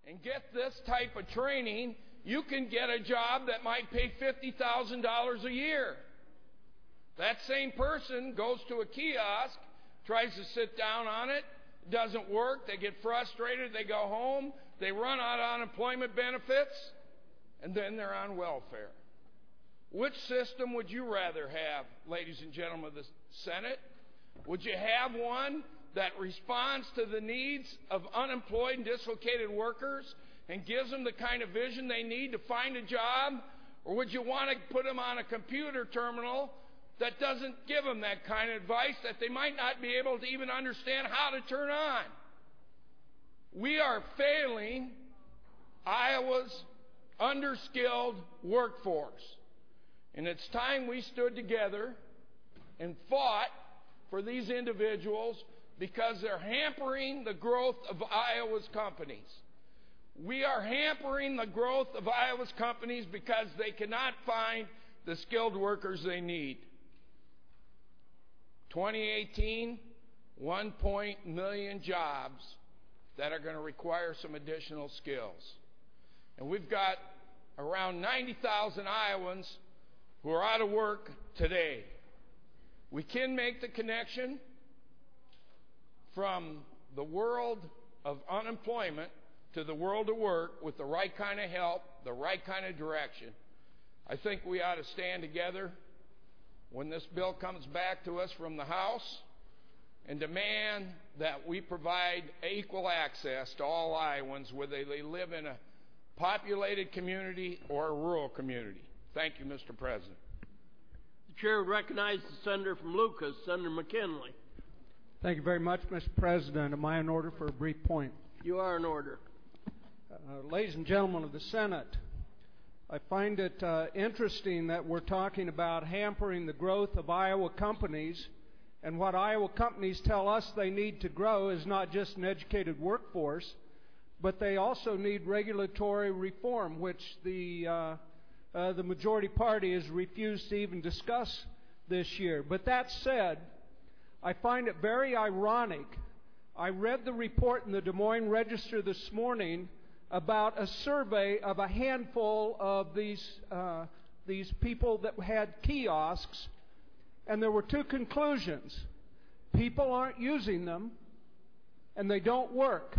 and get this type of training, you can get a job that might pay $50,000 a year. That same person goes to a kiosk, tries to sit down on it, doesn't work, they get frustrated, they go home, they run out of unemployment benefits, and then they're on welfare. Which system would you rather have, ladies and gentlemen of the Senate? Would you have one that responds to the needs of unemployed and dislocated workers and gives them the kind of vision they need to find a job? Or would you want to put them on a computer terminal that doesn't give them that kind of advice, that they might not be able to even understand how to turn on? We are failing Iowa's underskilled workforce. And it's time we stood together and fought for these individuals, because they're hampering the growth of Iowa's companies. We are hampering the growth of Iowa's companies because they cannot find the skilled workers they need. 2018, 1 million jobs that are going to require some additional skills. And we've got around 90,000 Iowans who are out of work today. We can make the connection from the world of unemployment to the world of work with the right kind of help, the right kind of direction. I think we ought to stand together when this bill comes back to us from the House and demand that we provide equal access to all Iowans, whether they live in a populated community or a rural community. Thank you, Mr. President. The chair would recognize the senator from Lucas, Senator McKinley. Thank you very much, Mr. President. Am I in order for a brief point? You are in order. Ladies and gentlemen of the Senate, I find it interesting that we're talking about hampering the growth of Iowa companies, and what Iowa companies tell us they need to grow is not just an educated workforce, but they also need regulatory reform, which the majority party has refused to even discuss this year. But that said, I find it very ironic. I read the report in the Des Moines Register this morning about a survey of a handful of these people that had kiosks, and there were two conclusions. People aren't using them, and they don't work.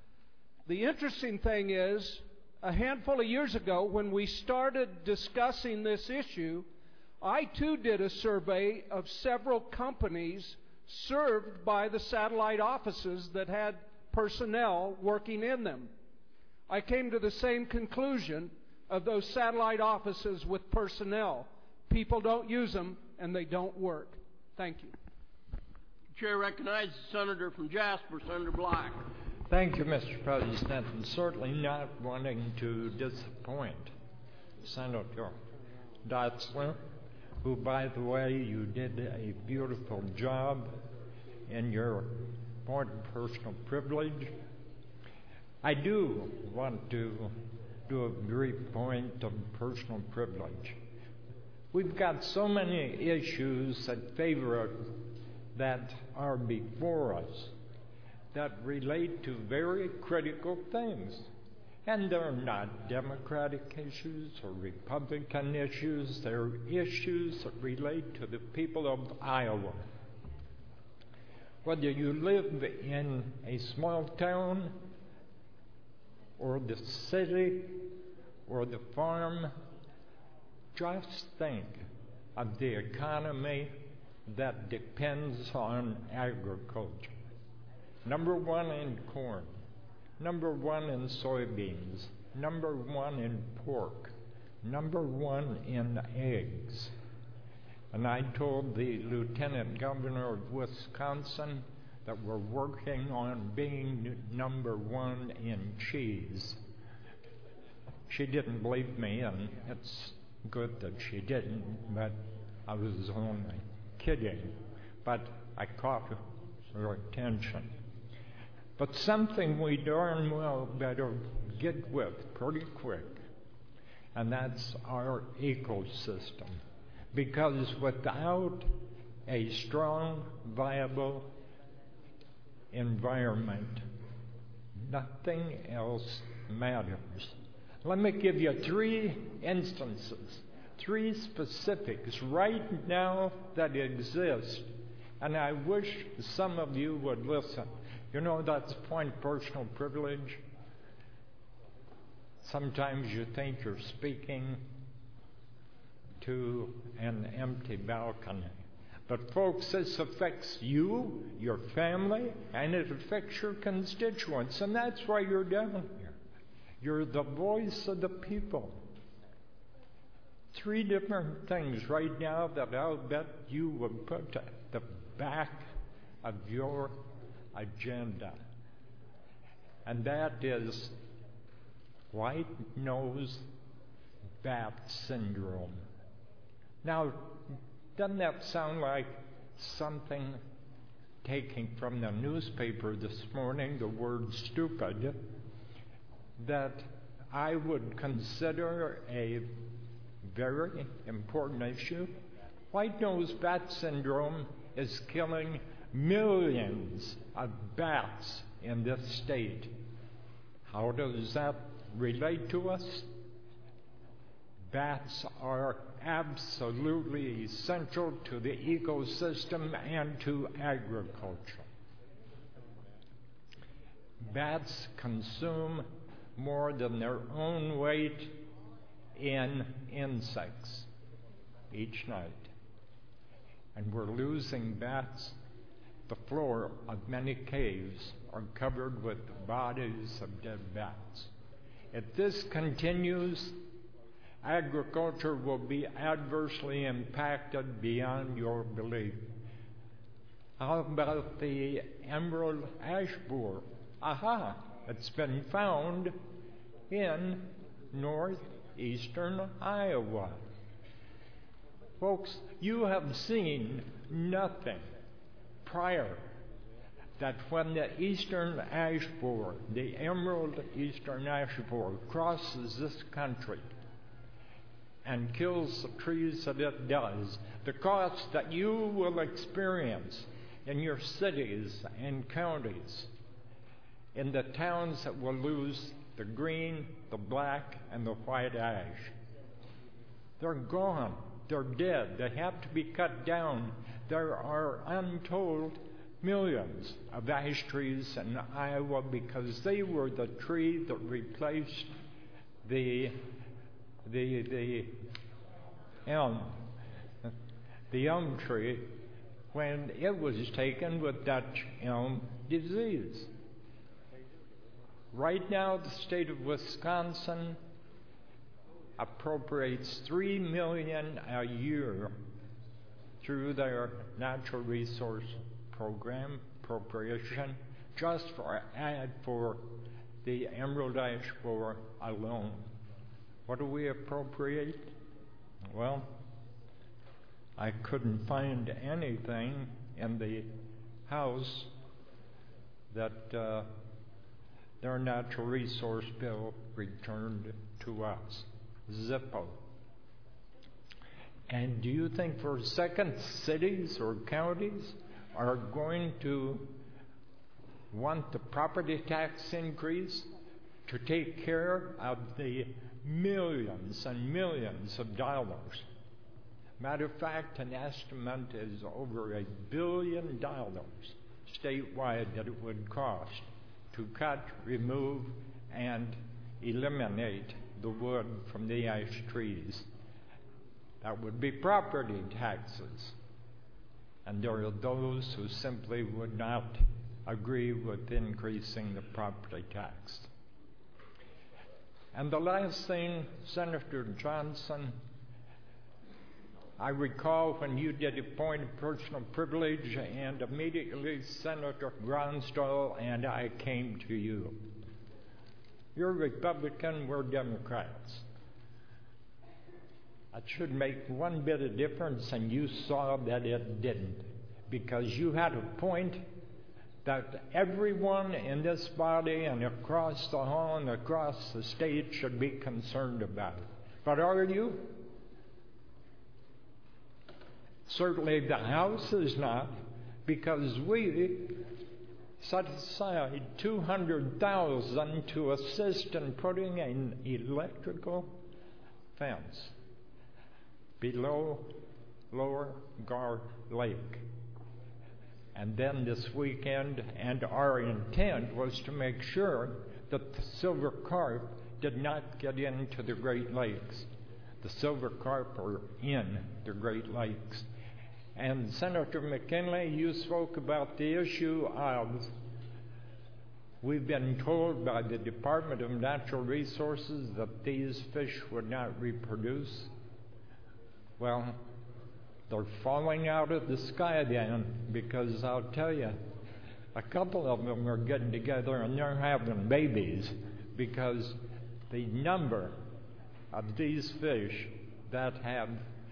The interesting thing is, a handful of years ago, when we started discussing this issue, I too did a survey of several companies served by the satellite offices that had personnel working in them. I came to the same conclusion of those satellite offices with personnel. People don't use them, and they don't work. Thank you. The chair recognizes the senator from Jasper, Senator Black. Thank you, Mr. President, and certainly not wanting to disappoint Senator Dotzler, who, by the way, you did a beautiful job in your point of personal privilege. I do want to do a brief point of personal privilege. We've got so many issues that are before us that relate to very critical things. And they're not Democratic issues or Republican issues. They're issues that relate to the people of Iowa. Whether you live in a small town or the city or the farm, just think of the economy that depends on agriculture. Number one in corn, number one in soybeans, number one in pork, number one in eggs. And I told the Lieutenant Governor of Wisconsin that we're working on being number one in cheese. She didn't believe me, and it's good that she didn't, but I was only kidding. But I caught her attention. But something we darn well better get with pretty quick, and that's our ecosystem. Because without a strong, viable environment, nothing else matters. Let me give you 3 instances, 3 specifics right now that exist, and I wish some of you would listen. You know, that's a point of personal privilege. Sometimes you think you're speaking to an empty balcony. But folks, this affects you, your family, and it affects your constituents, and that's why you're down here. You're the voice of the people. 3 different things right now that I'll bet you would put at the back of your agenda. And that is white nose bat syndrome. Now, doesn't that sound like something taken from the newspaper this morning, the word stupid, that I would consider a very important issue? White nose bat syndrome is killing millions of bats in this state. How does that relate to us? Bats are absolutely essential to the ecosystem and to agriculture. Bats consume more than their own weight in insects each night. And we're losing bats. The floor of many caves are covered with the bodies of dead bats. If this continues, agriculture will be adversely impacted beyond your belief. How about the emerald ash borer? Aha! It's been found in northeastern Iowa. Folks, you have seen nothing prior that when the eastern ash borer, the emerald eastern ash borer, crosses this country and kills the trees that it does, the cost that you will experience in your cities and counties, in the towns that will lose the green, the black, and the white ash. They're gone. They're dead. They have to be cut down. There are untold millions of ash trees in Iowa because they were the tree that replaced the elm tree when it was taken with Dutch elm disease. Right now, the state of Wisconsin appropriates $3 million a year through their natural resource program appropriation just for the emerald ash borer alone. What do we appropriate? Well, I couldn't find anything in the House that their natural resource bill returned to us. Zippo. And do you think for a second cities or counties are going to want the property tax increase to take care of the millions and millions of dollars? Matter of fact, an estimate is over $1 billion statewide that it would cost to cut, remove, and eliminate the wood from the ash trees. That would be property taxes. And there are those who simply would not agree with increasing the property tax. And the last thing, Senator Johnson, I recall when you did a point of personal privilege, and immediately Senator Gronsdahl and I came to you. You're Republican, we're Democrats. That should make one bit of difference, and you saw that it didn't, because you had a point that everyone in this body and across the hall and across the state should be concerned about. But are you? Certainly the House is not, because we set aside $200,000 to assist in putting an electrical fence below Lower Gar Lake. And then this weekend, and our intent was to make sure that the silver carp did not get into the Great Lakes. The silver carp are in the Great Lakes. And Senator McKinley, you spoke about the issue of, we've been told by the Department of Natural Resources that these fish would not reproduce. Well, they're falling out of the sky then, because I'll tell you, a couple of them are getting together and they're having babies, because the number of these fish that have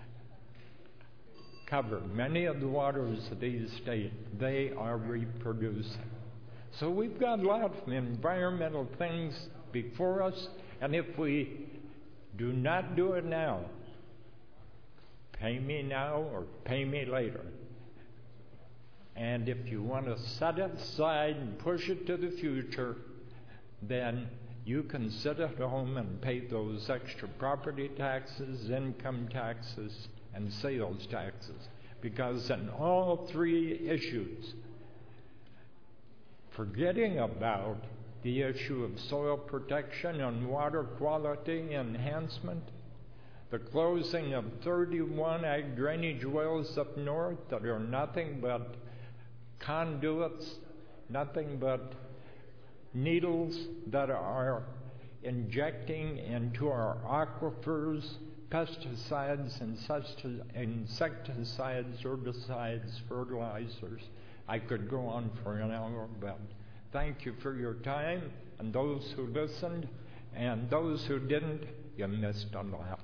covered many of the waters of these states, they are reproducing. So we've got a lot of environmental things before us, and if we do not do it now, pay me now or pay me later. And if you want to set it aside and push it to the future, then you can sit at home and pay those extra property taxes, income taxes, and sales taxes. Because in all three issues, forgetting about the issue of soil protection and water quality enhancement, the closing of 31 ag drainage wells up north that are nothing but conduits, nothing but needles that are injecting into our aquifers pesticides, insecticides, herbicides, fertilizers. I could go on for an hour, but thank you for your time, and those who listened, and those who didn't, you missed a lot.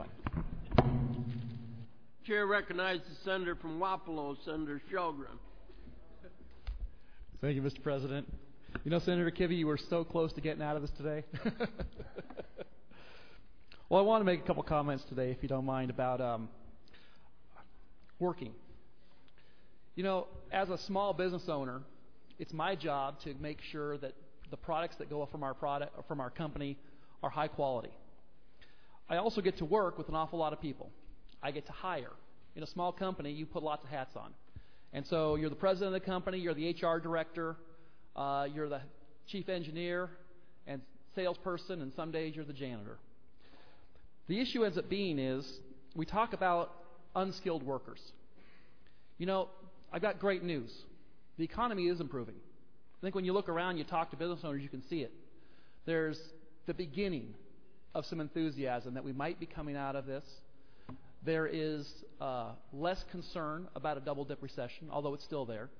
Chair recognizes the senator from Wapello, Senator Shelgren. Thank you, Mr. President. You know, Senator Kibbe, you were so close to getting out of this today. Well, I want to make a couple comments today, if you don't mind, about working. You know, as a small business owner, it's my job to make sure that the products that go from our company are high quality. I also get to work with an awful lot of people. I get to hire. In a small company, you put lots of hats on. And so you're the president of the company, you're the HR director, you're the chief engineer and salesperson, and some days you're the janitor. The issue ends up being is we talk about unskilled workers. You know, I've got great news. The economy is improving. I think when you look around, you talk to business owners, you can see it. There's the beginning of some enthusiasm that we might be coming out of this. There is less concern about a double-dip recession, although it's still there.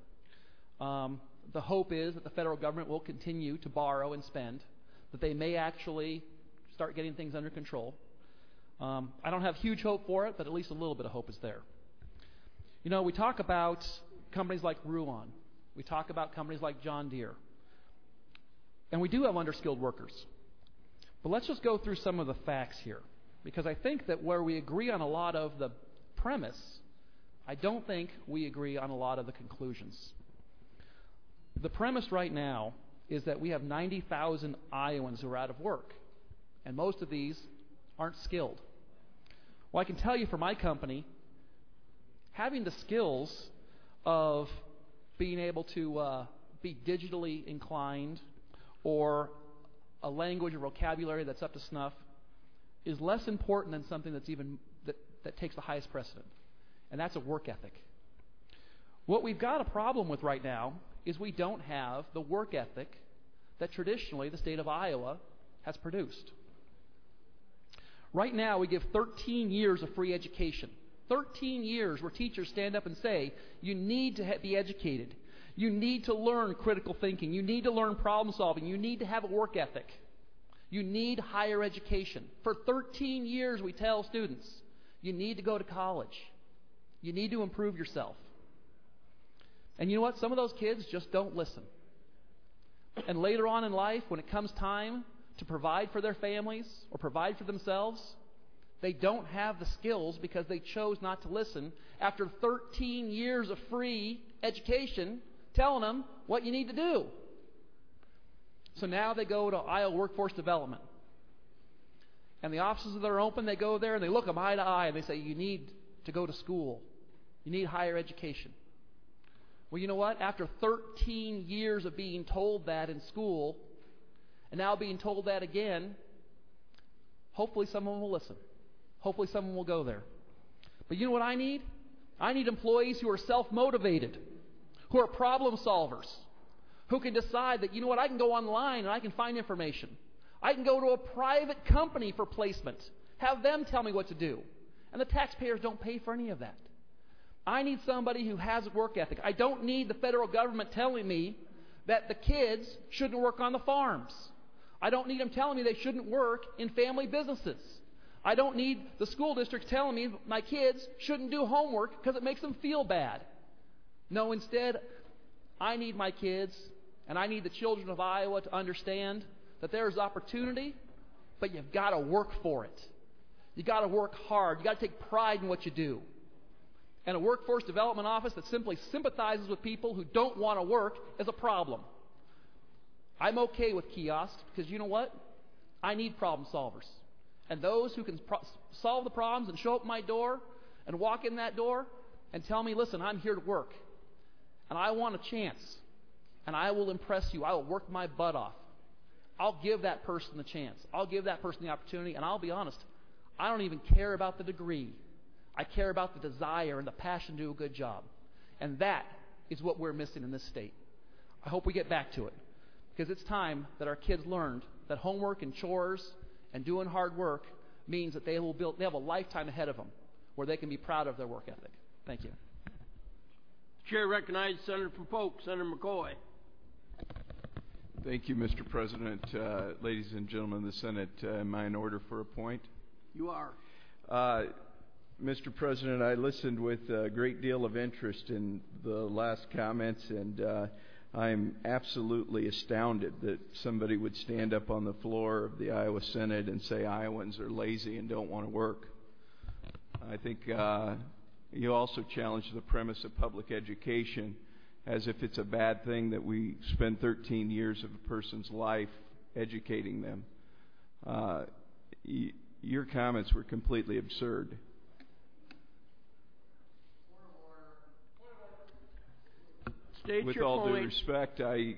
The hope is that the federal government will continue to borrow and spend, that they may actually start getting things under control. I don't have huge hope for it, but at least a little bit of hope is there. You know, we talk about companies like Ruan. We talk about companies like John Deere. And we do have underskilled workers. But let's just go through some of the facts here, because I think that where we agree on a lot of the premise, I don't think we agree on a lot of the conclusions. The premise right now is that we have 90,000 Iowans who are out of work, and most of these aren't skilled. Well, I can tell you for my company, having the skills of being able to be digitally inclined or a language or vocabulary that's up to snuff is less important than something that's even that takes the highest precedent, and that's a work ethic. What we've got a problem with right now is we don't have the work ethic that traditionally the state of Iowa has produced. Right now, we give 13 years of free education. 13 years where teachers stand up and say, you need to be educated. You need to learn critical thinking. You need to learn problem solving. You need to have a work ethic. You need higher education. For 13 years, we tell students, you need to go to college. You need to improve yourself. And you know what? Some of those kids just don't listen. And later on in life, when it comes time to provide for their families or provide for themselves, they don't have the skills because they chose not to listen. After 13 years of free education, telling them what you need to do. So now they go to Iowa Workforce Development. And the offices that are open, they go there and they look them eye to eye and they say, you need to go to school. You need higher education. Well, you know what? After 13 years of being told that in school, and now being told that again, hopefully someone will listen. Hopefully someone will go there. But you know what I need? I need employees who are self-motivated, who are problem solvers, who can decide that, you know what, I can go online and I can find information. I can go to a private company for placement, have them tell me what to do. And the taxpayers don't pay for any of that. I need somebody who has a work ethic. I don't need the federal government telling me that the kids shouldn't work on the farms. I don't need them telling me they shouldn't work in family businesses. I don't need the school districts telling me my kids shouldn't do homework because it makes them feel bad. No, instead, I need my kids and I need the children of Iowa to understand that there's opportunity, but you've got to work for it. You've got to work hard. You've got to take pride in what you do. And a workforce development office that simply sympathizes with people who don't want to work is a problem. I'm okay with kiosks because you know what? I need problem solvers. And those who can solve the problems and show up at my door and walk in that door and tell me, listen, I'm here to work. And I want a chance. And I will impress you. I will work my butt off. I'll give that person the chance. I'll give that person the opportunity. And I'll be honest, I don't even care about the degree. I care about the desire and the passion to do a good job. And that is what we're missing in this state. I hope we get back to it. Because it's time that our kids learned that homework and chores and doing hard work means that they have a lifetime ahead of them where they can be proud of their work ethic. Thank you. Chair recognizes Senator from Polk, Senator McCoy. Thank you, Mr. President. Ladies and gentlemen of the Senate, am I in order for a point? You are. Mr. President, I listened with a great deal of interest in the last comments, and I'm absolutely astounded that somebody would stand up on the floor of the Iowa Senate and say Iowans are lazy and don't want to work. I think you also challenged the premise of public education as if it's a bad thing that we spend 13 years of a person's life educating them. Your comments were completely absurd. State With your all point. due respect, I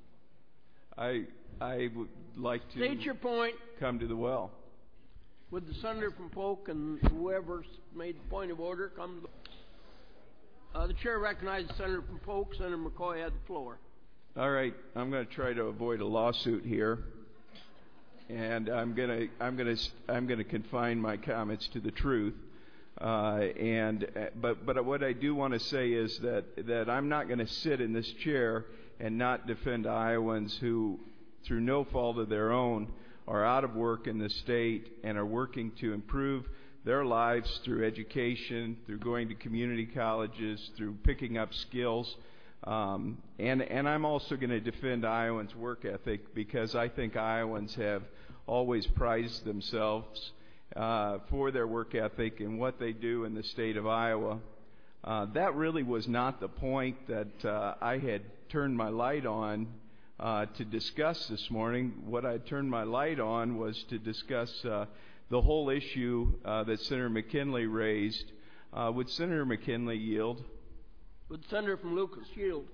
would like to State your point. come to the well. Would the senator from Polk and whoever's made the point of order come to the... The chair recognizes Senator from Polk. Senator McCoy had the floor. All right, I'm going to try to avoid a lawsuit here, and I'm going to confine my comments to the truth. But what I do want to say is that I'm not going to sit in this chair and not defend Iowans who, through no fault of their own, are out of work in the state and are working to improve their lives through education, through going to community colleges, through picking up skills. And I'm also going to defend Iowans' work ethic because I think Iowans have always prized themselves for their work ethic and what they do in the state of Iowa. That really was not the point that I had turned my light on to discuss this morning. What I turned my light on was to discuss the whole issue that Senator McKinley raised. Would Senator McKinley yield? Would the senator from Lucas yield?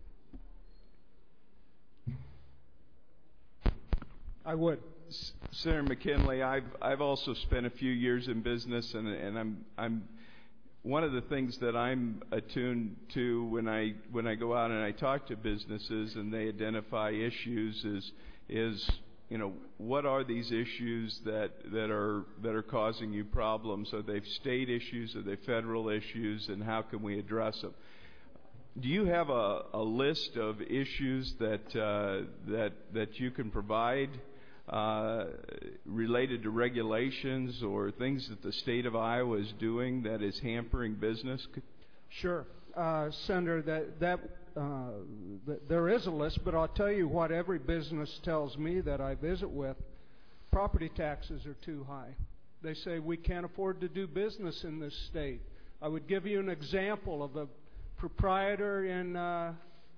I would. Senator McKinley, I've also spent a few years in business, and I'm one of the things that I'm attuned to when I go out and I talk to businesses and they identify issues is you know, what are these issues that are causing you problems? Are they state issues? Are they federal issues? And how can we address them? Do you have a list of issues that you can provide related to regulations or things that the state of Iowa is doing that is hampering business? Sure, Senator. There is a list, but I'll tell you what every business tells me that I visit with. Property taxes are too high. They say we can't afford to do business in this state. I would give you an example of a proprietor in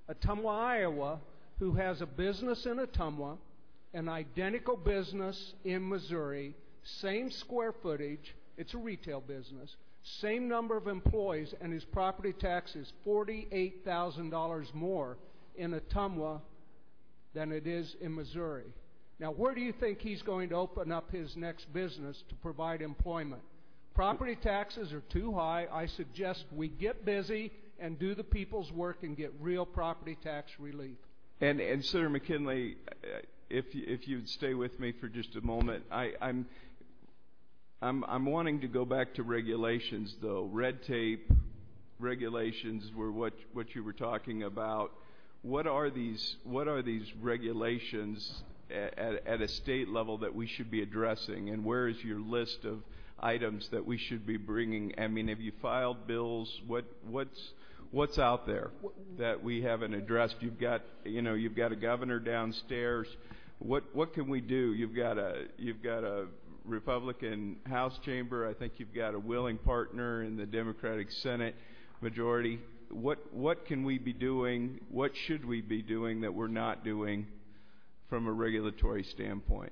Ottumwa, Iowa, who has a business in Ottumwa, an identical business in Missouri, same square footage, it's a retail business, same number of employees, and his property tax is $48,000 more in Ottumwa than it is in Missouri. Now, where do you think he's going to open up his next business to provide employment? Property taxes are too high. I suggest we get busy and do the people's work and get real property tax relief. And Senator McKinley, if you'd stay with me for just a moment, I'm wanting to go back to regulations, though. Red tape, regulations were what you were talking about. What are these regulations at a state level that we should be addressing, and where is your list of items that we should be bringing? I mean, have you filed bills? What's out there that we haven't addressed? You've got a governor downstairs. What can we do? You've got a Republican House chamber. I think you've got a willing partner in the Democratic Senate majority. What can we be doing? What should we be doing that we're not doing from a regulatory standpoint?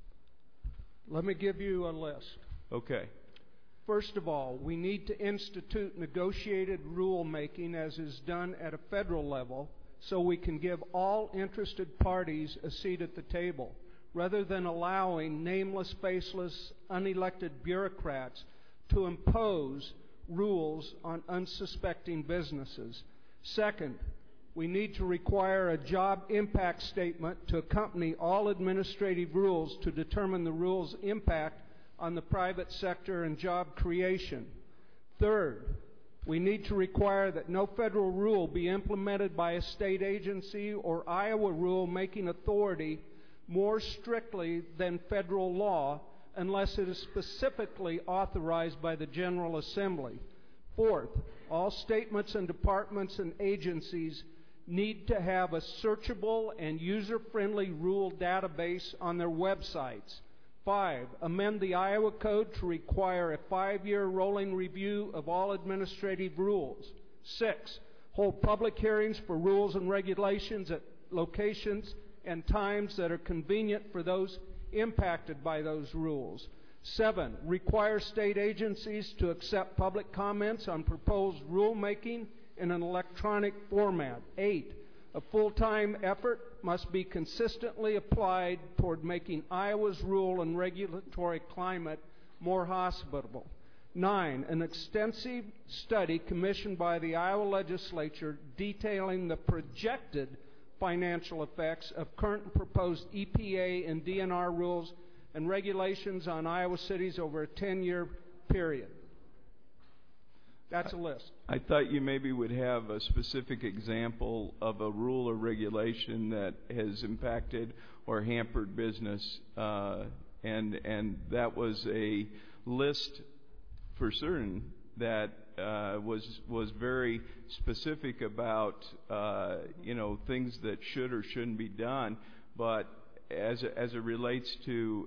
Let me give you a list. Okay. First of all, we need to institute negotiated rulemaking as is done at a federal level so we can give all interested parties a seat at the table, rather than allowing nameless, faceless, unelected bureaucrats to impose rules on unsuspecting businesses. Second, we need to require a job impact statement to accompany all administrative rules to determine the rule's impact on the private sector and job creation. Third, we need to require that no federal rule be implemented by a state agency or Iowa rule-making authority more strictly than federal law unless it is specifically authorized by the General Assembly. Fourth, all statements and departments and agencies need to have a searchable and user-friendly rule database on their websites. 5, amend the Iowa Code to require a 5-year rolling review of all administrative rules. 6, hold public hearings for rules and regulations at locations and times that are convenient for those impacted by those rules. 7, require state agencies to accept public comments on proposed rulemaking in an electronic format. 8, a full-time effort must be consistently applied toward making Iowa's rule and regulatory climate more hospitable. 9, an extensive study commissioned by the Iowa legislature detailing the projected financial effects of current and proposed EPA and DNR rules and regulations on Iowa cities over a 10-year period. That's a list. I thought you maybe would have a specific example of a rule or regulation that has impacted or hampered business, and that was a list for certain that was very specific about things that should or shouldn't be done, but as it relates to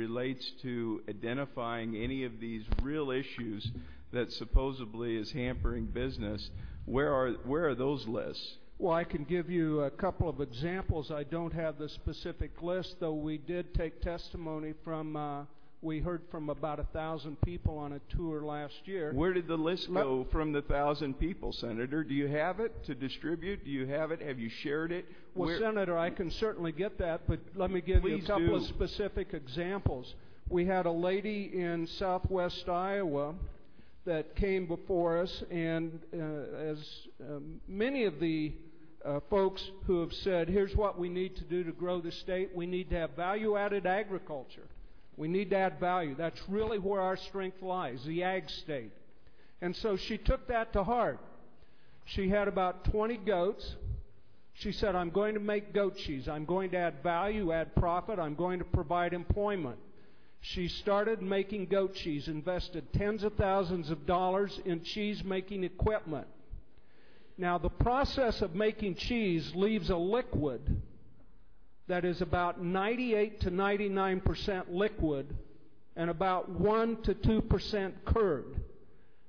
identifying any of these real issues that supposedly is hampering business, where are those lists? Well, I can give you a couple of examples. I don't have the specific list, though we did take testimony from, we heard from about 1,000 people on a tour last year. Where did the list go from the 1,000 people, Senator? Do you have it to distribute? Do you have it? Have you shared it? Well, Senator, I can certainly get that, but let me give you a couple of specific examples. We had a lady in southwest Iowa that came before us, and as many of the folks who have said, here's what we need to do to grow the state, we need to have value-added agriculture. We need to add value. That's really where our strength lies, the ag state. And so she took that to heart. She had about 20 goats. She said, I'm going to make goat cheese. I'm going to add value, add profit. I'm going to provide employment. She started making goat cheese, invested tens of thousands of dollars in cheese-making equipment. Now, the process of making cheese leaves a liquid that is about 98 to 99% liquid and about 1 to 2% curd.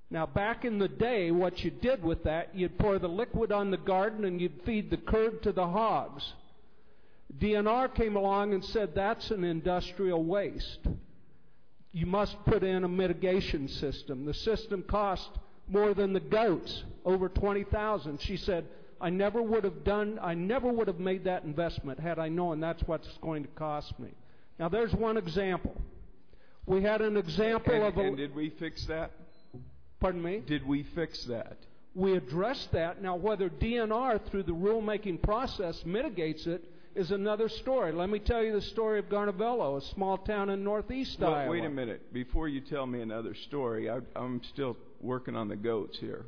Now, back in the day, what you did with that, you'd pour the liquid on the garden and you'd feed the curd to the hogs. DNR came along and said that's an industrial waste. You must put in a mitigation system. The system cost more than the goats, over $20,000. She said, I never would have made that investment had I known that's what's going to cost me. Now, there's one example. We had an example of a... And did we fix that? Pardon me? Did we fix that? We addressed that. Now, whether DNR, through the rulemaking process, mitigates it is another story. Let me tell you the story of Garnavello, a small town in northeast Iowa. Wait a minute. Before you tell me another story, I'm still working on the goats here.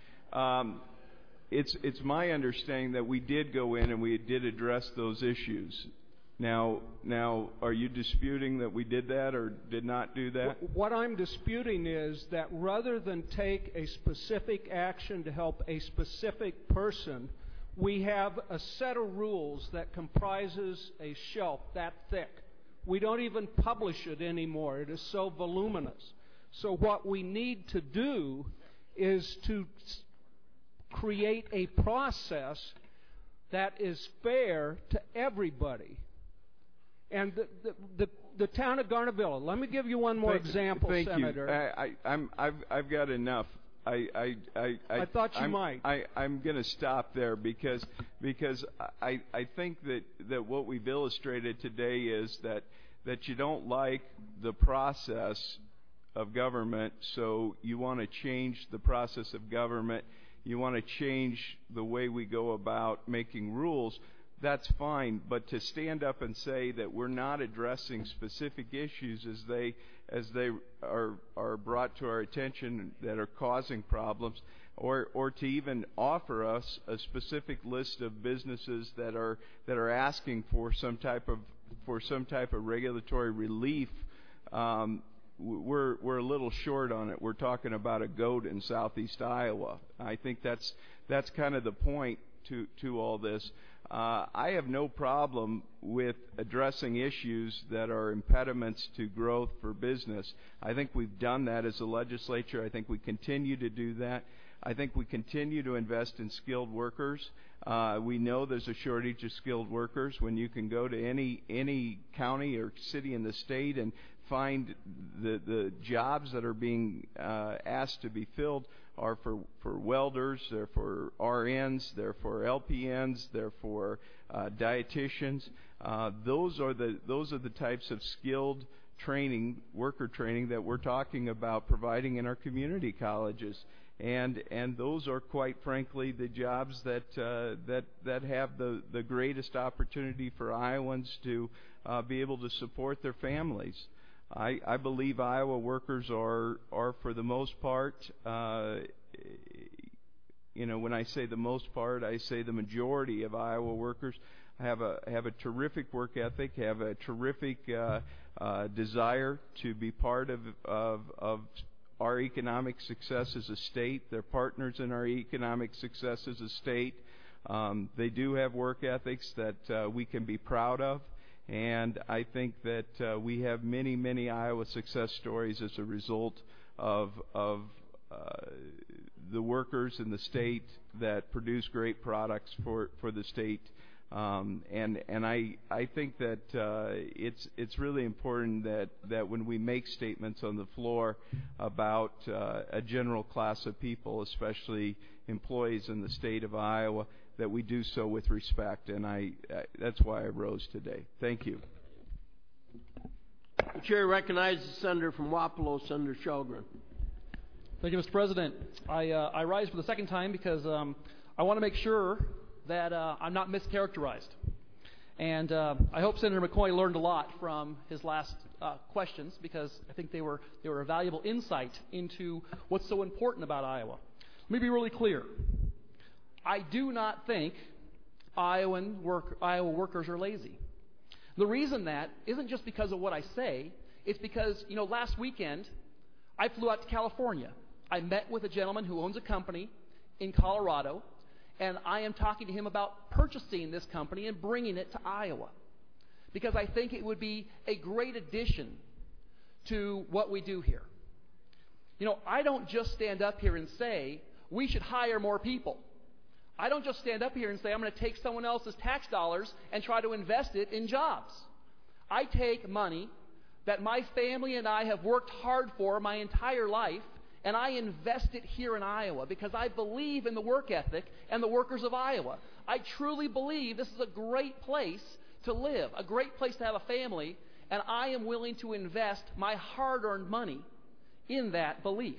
It's my understanding that we did go in and we did address those issues. Now, are you disputing that we did that or did not do that? What I'm disputing is that rather than take a specific action to help a specific person, we have a set of rules that comprises a shelf that thick. We don't even publish it anymore. It is so voluminous. So what we need to do is to create a process that is fair to everybody. And the town of Garnavello. Let me give you one more example, thank Senator. You. I've got enough. I thought you might. I'm going to stop there because I think that what we've illustrated today is that you don't like the process of government, so you want to change the process of government. You want to change the way we go about making rules. That's fine, but to stand up and say that we're not addressing specific issues as they are brought to our attention that are causing problems, or to even offer us a specific list of businesses that are asking for some type of regulatory relief, we're a little short on it. We're talking about a goat in southeast Iowa. I think that's kind of the point to all this. I have no problem with addressing issues that are impediments to growth for business. I think we've done that as a legislature. I think we continue to do that. I think we continue to invest in skilled workers. We know there's a shortage of skilled workers. When you can go to any county or city in the state and find the jobs that are being asked to be filled are for welders, they're for RNs, they're for LPNs, they're for dietitians. Those are the types of skilled training, worker training that we're talking about providing in our community colleges. And those are, quite frankly, the jobs that have the greatest opportunity for Iowans to be able to support their families. I believe Iowa workers are for the most part, when I say the most part, I say the majority of Iowa workers have a terrific work ethic, have a terrific desire to be part of our economic success as a state. They're partners in our economic success as a state. They do have work ethics that we can be proud of. And I think that we have many, many Iowa success stories as a result of the workers in the state that produce great products for the state. And I think that it's really important that when we make statements on the floor about a general class of people, especially employees in the state of Iowa, that we do so with respect, and that's why I rose today. Thank you. The chair recognizes the senator from Wapello, Senator Shelgren. Thank you, Mr. President. I rise for the second time because I want to make sure that I'm not mischaracterized. And I hope Senator McCoy learned a lot from his last questions, because I think they were a valuable insight into what's so important about Iowa. Let me be really clear. I do not think Iowa workers are lazy. The reason that isn't just because of what I say. It's because, last weekend I flew out to California. I met with a gentleman who owns a company in Colorado, and I am talking to him about purchasing this company and bringing it to Iowa, because I think it would be a great addition to what we do here. I don't just stand up here and say we should hire more people. I don't just stand up here and say I'm going to take someone else's tax dollars and try to invest it in jobs. I take money that my family and I have worked hard for my entire life, and I invest it here in Iowa because I believe in the work ethic and the workers of Iowa. I truly believe this is a great place to live, a great place to have a family, and I am willing to invest my hard-earned money in that belief.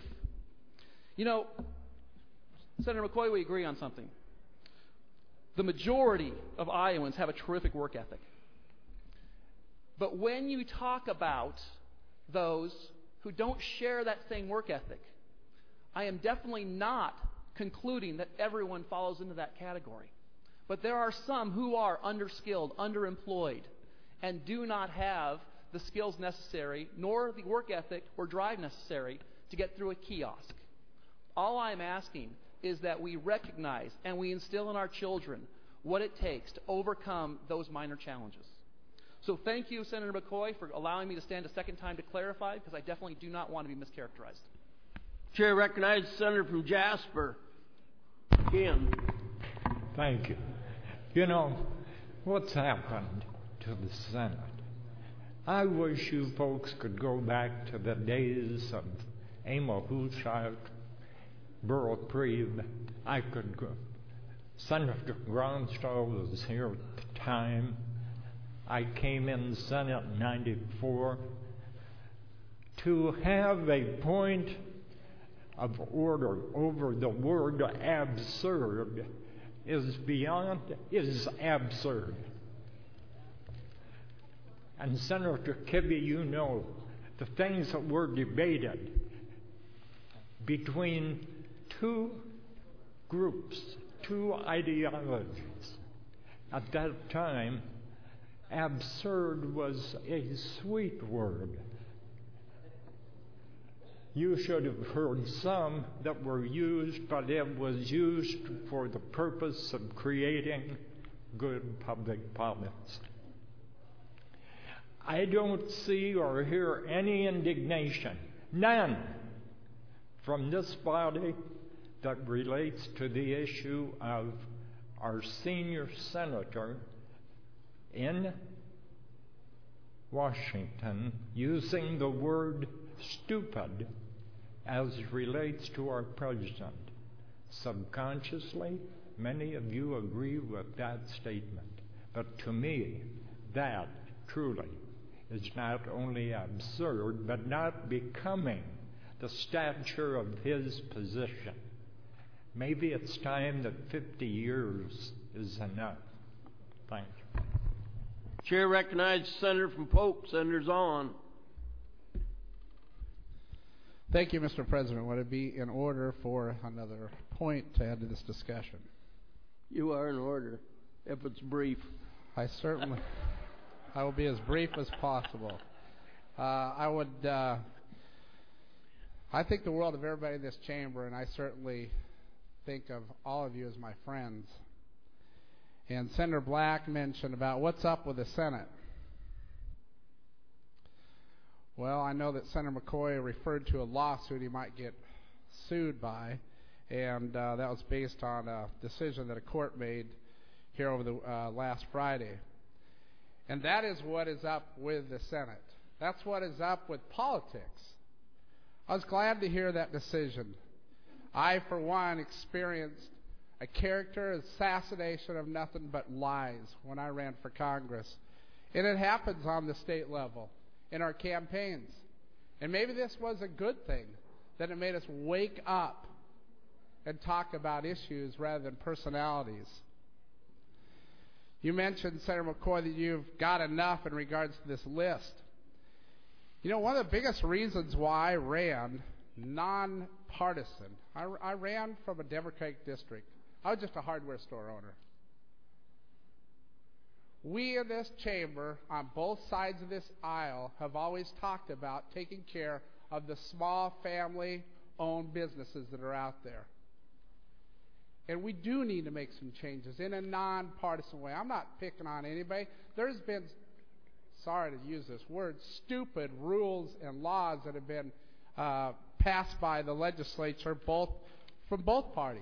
Senator McCoy, we agree on something. The majority of Iowans have a terrific work ethic. But when you talk about those who don't share that same work ethic, I am definitely not concluding that everyone falls into that category. But there are some who are underskilled, underemployed, and do not have the skills necessary, nor the work ethic or drive necessary to get through a kiosk. All I'm asking is that we recognize and we instill in our children what it takes to overcome those minor challenges. So thank you, Senator McCoy, for allowing me to stand a second time to clarify, because I definitely do not want to be mischaracterized. Chair recognizes the senator from Jasper. Again. Thank you. What's happened to the Senate? I wish you folks could go back to the days of Emil Hushak, Burl Preeb. I could go. Senator Gronstal was here at the time. I came in the Senate in 94. To have a point of order over the word absurd is absurd. And Senator Kibbe, the things that were debated between two groups, two ideologies. At that time, absurd was a sweet word. You should have heard some that were used, but it was used for the purpose of creating good public policy. I don't see or hear any indignation, none, from this body that relates to the issue of our senior senator in Washington using the word stupid as relates to our president. Subconsciously, many of you agree with that statement. But to me, that truly is not only absurd, but not becoming the stature of his position. Maybe it's time that 50 years is enough. Thank you. Chair recognizes the senator from Polk. Senator's on. Thank you, Mr. President. Would it be in order for another point to add to this discussion? You are in order, if it's brief. I will be as brief as possible. I think the world of everybody in this chamber, and I certainly think of all of you as my friends. And Senator Black mentioned about what's up with the Senate. Well, I know that Senator McCoy referred to a lawsuit he might get sued by, and that was based on a decision that a court made here over the last Friday. And that is what is up with the Senate. That's what is up with politics. I was glad to hear that decision. I, for one, experienced a character assassination of nothing but lies when I ran for Congress. And it happens on the state level in our campaigns. And maybe this was a good thing, that it made us wake up and talk about issues rather than personalities. You mentioned, Senator McCoy, that you've got enough in regards to this list. One of the biggest reasons why I ran nonpartisan, I ran from a Democratic district. I was just a hardware store owner. We in this chamber, on both sides of this aisle, have always talked about taking care of the small family-owned businesses that are out there. And we do need to make some changes in a nonpartisan way. I'm not picking on anybody. There's been, sorry to use this word, stupid rules and laws that have been passed by the legislature from both parties.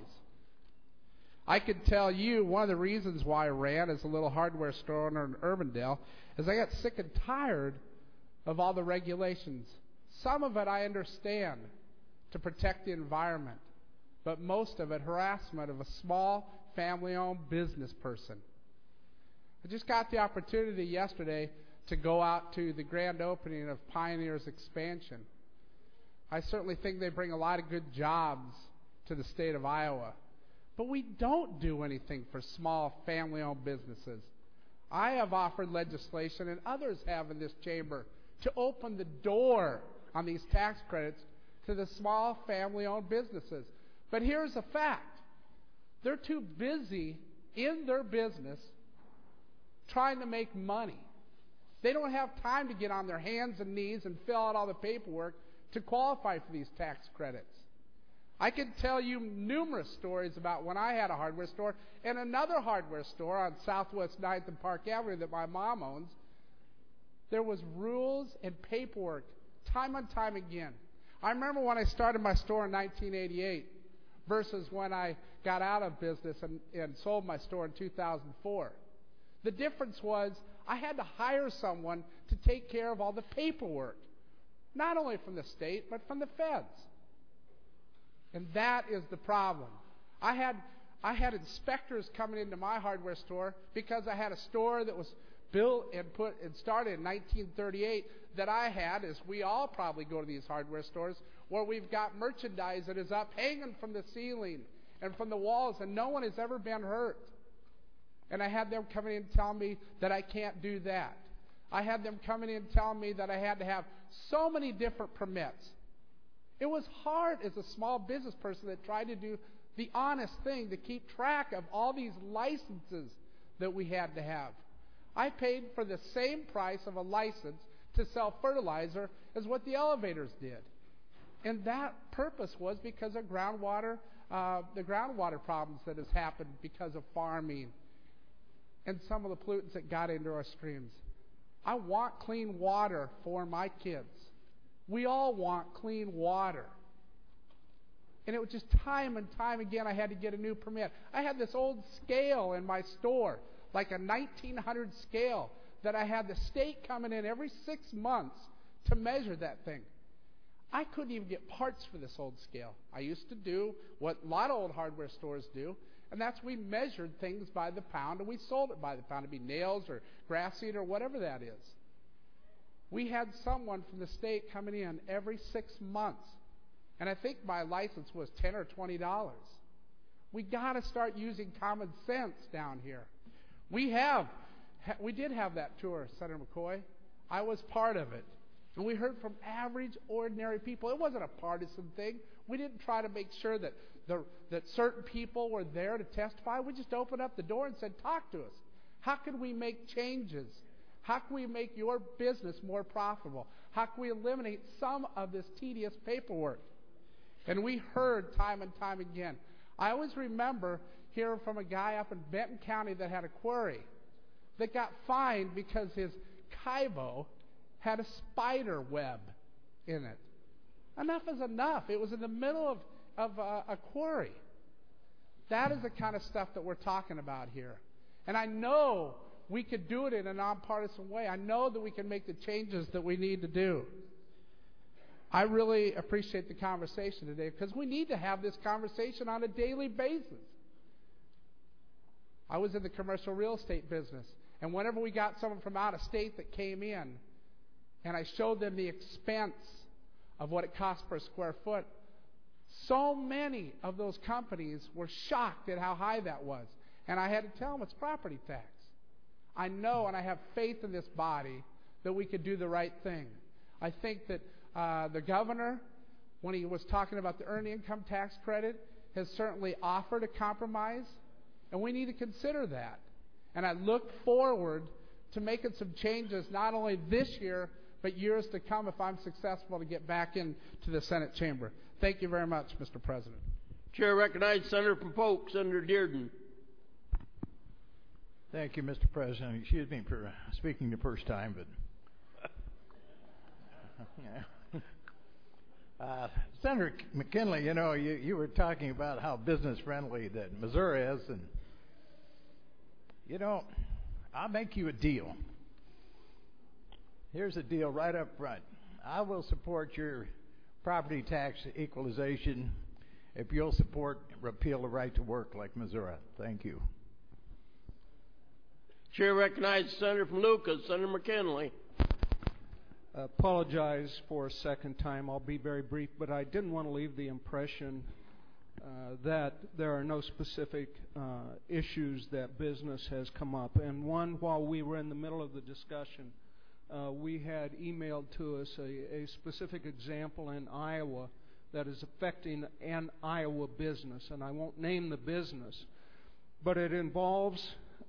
I could tell you one of the reasons why I ran as a little hardware store owner in Urbandale is I got sick and tired of all the regulations. Some of it I understand to protect the environment, but most of it harassment of a small family-owned business person. I just got the opportunity yesterday to go out to the grand opening of Pioneer's expansion. I certainly think they bring a lot of good jobs to the state of Iowa. But we don't do anything for small family-owned businesses. I have offered legislation, and others have in this chamber, to open the door on these tax credits to the small family-owned businesses. But here's a fact. They're too busy in their business trying to make money. They don't have time to get on their hands and knees and fill out all the paperwork to qualify for these tax credits. I could tell you numerous stories about when I had a hardware store and another hardware store on Southwest 9th and Park Avenue that my mom owns. There was rules and paperwork time and time again. I remember when I started my store in 1988 versus when I got out of business and sold my store in 2004. The difference was I had to hire someone to take care of all the paperwork, not only from the state but from the feds. And that is the problem. I had inspectors coming into my hardware store because I had a store that was built and started in 1938 that I had, as we all probably go to these hardware stores, where we've got merchandise that is up hanging from the ceiling and from the walls, and no one has ever been hurt. And I had them coming in and telling me that I can't do that. I had them coming in and telling me that I had to have so many different permits. It was hard as a small business person that tried to do the honest thing to keep track of all these licenses that we had to have. I paid for the same price of a license to sell fertilizer as what the elevators did. And that purpose was because of groundwater, the groundwater problems that has happened because of farming and some of the pollutants that got into our streams. I want clean water for my kids. We all want clean water. And it was just time and time again I had to get a new permit. I had this old scale in my store, like a 1900 scale, that I had the state coming in every 6 months to measure that thing. I couldn't even get parts for this old scale. I used to do what a lot of old hardware stores do, and that's we measured things by the pound, and we sold it by the pound. It'd be nails or grass seed or whatever that is. We had someone from the state coming in every 6 months, and I think my license was $10 or $20. We got to start using common sense down here. We did have that tour, Senator McCoy. I was part of it. And we heard from average, ordinary people. It wasn't a partisan thing. We didn't try to make sure that certain people were there to testify. We just opened up the door and said, talk to us. How can we make changes? How can we make your business more profitable? How can we eliminate some of this tedious paperwork? And we heard time and time again. I always remember hearing from a guy up in Benton County that had a quarry that got fined because his Kaibo had a spider web in it. Enough is enough. It was in the middle of a quarry. That is the kind of stuff that we're talking about here. And I know we could do it in a nonpartisan way. I know that we can make the changes that we need to do. I really appreciate the conversation today because we need to have this conversation on a daily basis. I was in the commercial real estate business, and whenever we got someone from out of state that came in, and I showed them the expense of what it cost per square foot, so many of those companies were shocked at how high that was. And I had to tell them it's property tax. I know and I have faith in this body that we could do the right thing. I think that the governor, when he was talking about the earned income tax credit, has certainly offered a compromise, and we need to consider that. And I look forward to making some changes not only this year, but years to come if I'm successful to get back into the Senate chamber. Thank you very much, Mr. President. Chair recognizes Senator from Polk, Senator Dearden. Thank you, Mr. President. Excuse me for speaking the first time, but Senator McKinley, you know, you were talking about how business-friendly that Missouri is, and, you know, I'll make you a deal. Here's a deal right up front. I will support your property tax equalization if you'll support repeal the right to work like Missouri. Thank you. Chair recognizes the senator from Lucas, Senator McKinley. Apologize for a second time. I'll be very brief, but I didn't want to leave the impression that there are no specific issues that business has come up. And one, while we were in the middle of the discussion, we had emailed to us a specific example in Iowa that is affecting an Iowa business, and I won't name the business, but it involves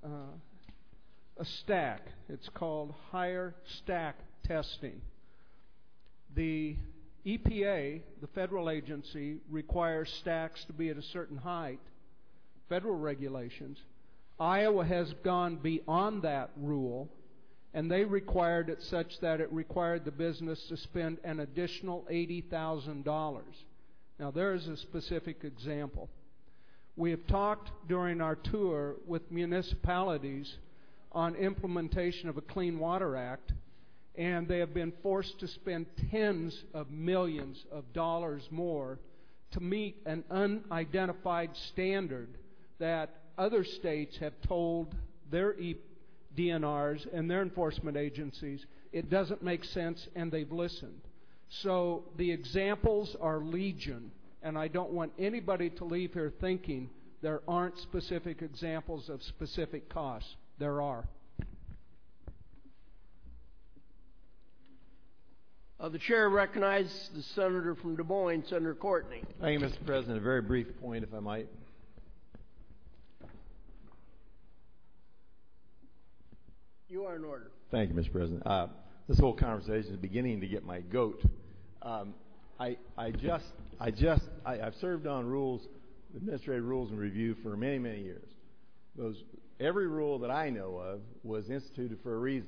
a stack. It's called higher stack testing. The EPA, the federal agency, requires stacks to be at a certain height, federal regulations. Iowa has gone beyond that rule, and they required it such that it required the business to spend an additional $80,000. Now, there is a specific example. We have talked during our tour with municipalities on implementation of a Clean Water Act, and they have been forced to spend tens of millions of dollars more to meet an unidentified standard that other states have told their DNRs and their enforcement agencies it doesn't make sense, and they've listened. So the examples are legion, and I don't want anybody to leave here thinking there aren't specific examples of specific costs. There are. The chair recognizes the senator from Des Moines, Senator Courtney. Thank you, Mr. President. A very brief point, if I might. You are in order. Thank you, Mr. President. This whole conversation is beginning to get my goat. I've served on rules, administrative rules and review for many, many years. Every rule that I know of was instituted for a reason.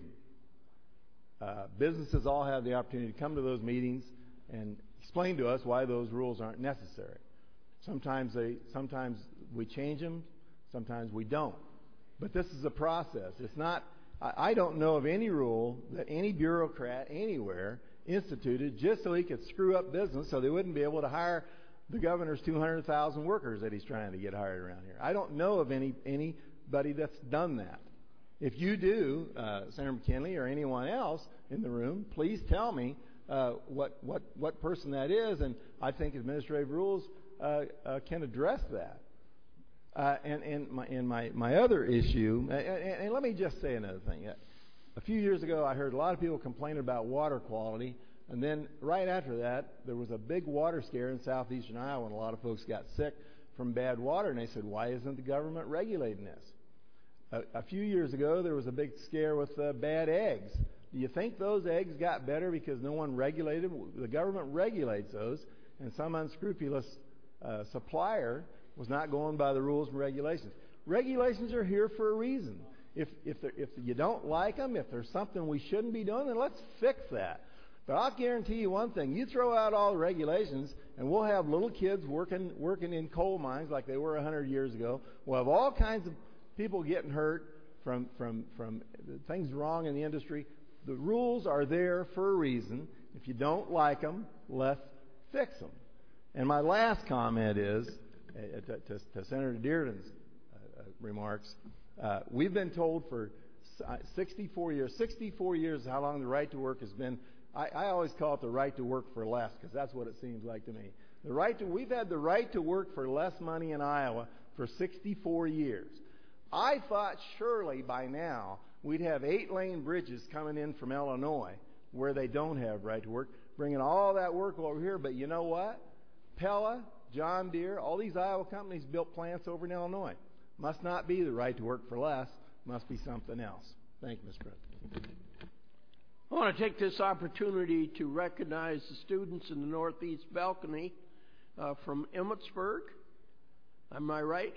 Businesses all have the opportunity to come to those meetings and explain to us why those rules aren't necessary. Sometimes we change them, sometimes we don't. But this is a process. It's not. I don't know of any rule that any bureaucrat anywhere instituted just so he could screw up business so they wouldn't be able to hire the governor's 200,000 workers that he's trying to get hired around here. I don't know of anybody that's done that. If you do, Senator McKinley or anyone else in the room, please tell me what person that is, and I think administrative rules can address that. And my other issue, and let me just say another thing. A few years ago, I heard a lot of people complain about water quality, and then right after that, there was a big water scare in southeastern Iowa, and a lot of folks got sick from bad water, and they said, why isn't the government regulating this? A few years ago, there was a big scare with bad eggs. Do you think those eggs got better because no one regulated them? The government regulates those, and some unscrupulous supplier was not going by the rules and regulations. Regulations are here for a reason. If you don't like them, if there's something we shouldn't be doing, then let's fix that. But I'll guarantee you one thing. You throw out all the regulations, and we'll have little kids working in coal mines like they were 100 years ago. We'll have all kinds of people getting hurt from things wrong in the industry. The rules are there for a reason. If you don't like them, let's fix them. And my last comment is, to Senator Dearden's remarks, we've been told for 64 years is how long the right to work has been. I always call it the right to work for less, because that's what it seems like to me. We've had the right to work for less money in Iowa for 64 years. I thought surely by now we'd have 8-lane bridges coming in from Illinois where they don't have right to work, bringing all that work over here. But you know what? Pella, John Deere, all these Iowa companies built plants over in Illinois. Must not be the right to work for less. Must be something else. Thank you, Mr. President. I want to take this opportunity to recognize the students in the northeast balcony from Emmitsburg. Am I right?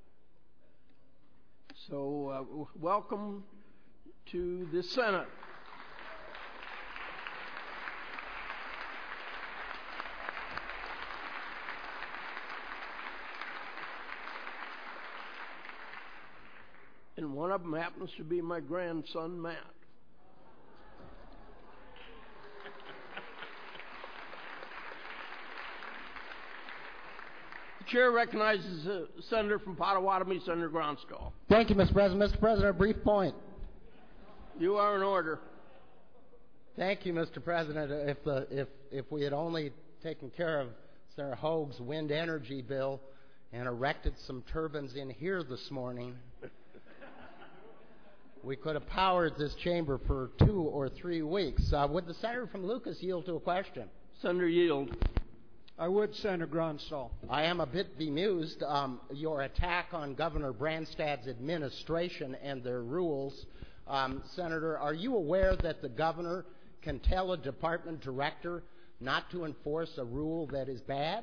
So welcome to the Senate. And one of them happens to be my grandson, Matt. The chair recognizes the senator from Potawatomi, Senator Gronstal. Thank you, Mr. President. Mr. President, a brief point. You are in order. Thank you, Mr. President. If we had only taken care of Senator Hoag's wind energy bill and erected some turbines in here this morning, we could have powered this chamber for 2 or 3 weeks. Would the senator from Lucas yield to a question? Senator, yield. I would, Senator Gronstal. I am a bit bemused. Your attack on Governor Branstad's administration and their rules. Senator, are you aware that the governor can tell a department director not to enforce a rule that is bad?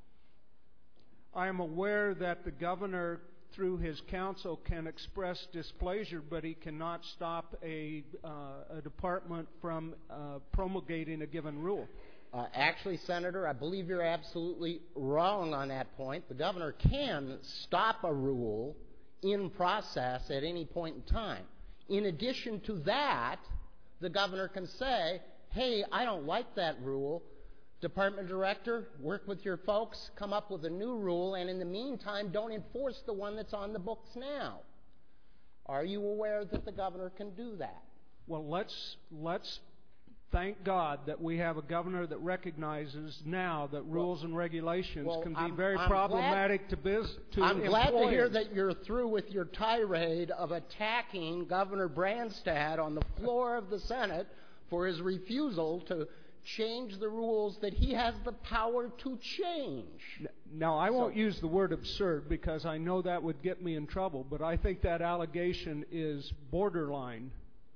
I am aware that the governor, through his counsel, can express displeasure, but he cannot stop a department from promulgating a given rule. Actually, Senator, I believe you're absolutely wrong on that point. The governor can stop a rule in process at any point in time. In addition to that, the governor can say, hey, I don't like that rule. Department director, work with your folks, come up with a new rule, and in the meantime, don't enforce the one that's on the books now. Are you aware that the governor can do that? Well, let's thank God that we have a governor that recognizes now that rules and regulations can be very problematic to I'm glad to hear that you're through with your tirade of attacking Governor Branstad on the floor of the Senate for his refusal to change the rules that he has the power to change. Now, I won't use the word absurd because I know that would get me in trouble, but I think that allegation is borderline.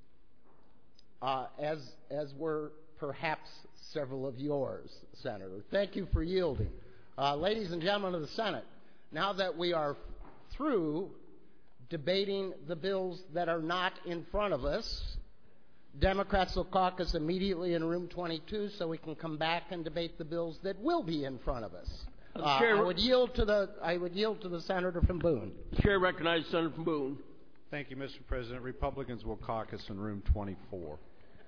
As were perhaps several of yours, Senator. Thank you for yielding. Ladies and gentlemen of the Senate, now that we are through debating the bills that are not in front of us, Democrats will caucus immediately in room 22 so we can come back and debate the bills that will be in front of us. I would yield to the senator from Boone. The chair recognizes Senator from Boone. Thank you, Mr. President. Republicans will caucus in room 24.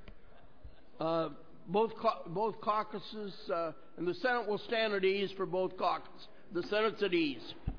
Both caucuses, and the Senate will stand at ease for both caucuses. The Senate's at ease.